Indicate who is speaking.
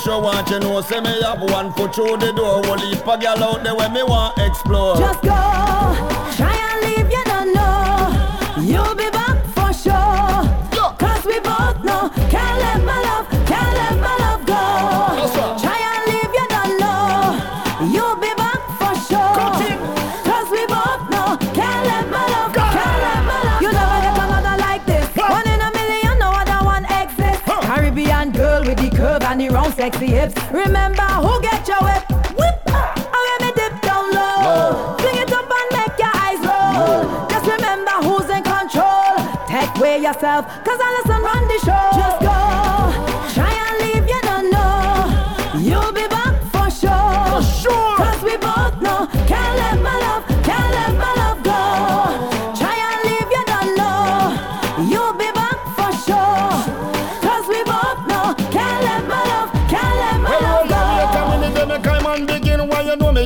Speaker 1: Sure want you know, say me have 1 foot through the door. Whole heap of girl out there when me want explore.
Speaker 2: Just go, try and leave, you don't know. You'll be back for sure. Cause we both know, can't let my love go. Try and leave, you don't know. You'll be back for sure. Cause we both know, can't let my love go. You know how to come out like this. 1 in a million, no other one exists. Caribbean girl with the curve and the round sexy hips. Remember who get your whip? Whip! I let me dip down low. Bring it up and make your eyes roll. Just remember who's in control. Take away yourself, cause Allison run the show. Just go, try and leave, you don't know. You'll be back for sure. Cause we both know, can't let my love go. Try and leave, you don't know. You'll be back for sure. Cause we both know, can't let my love go.
Speaker 1: Come in, then I come and begin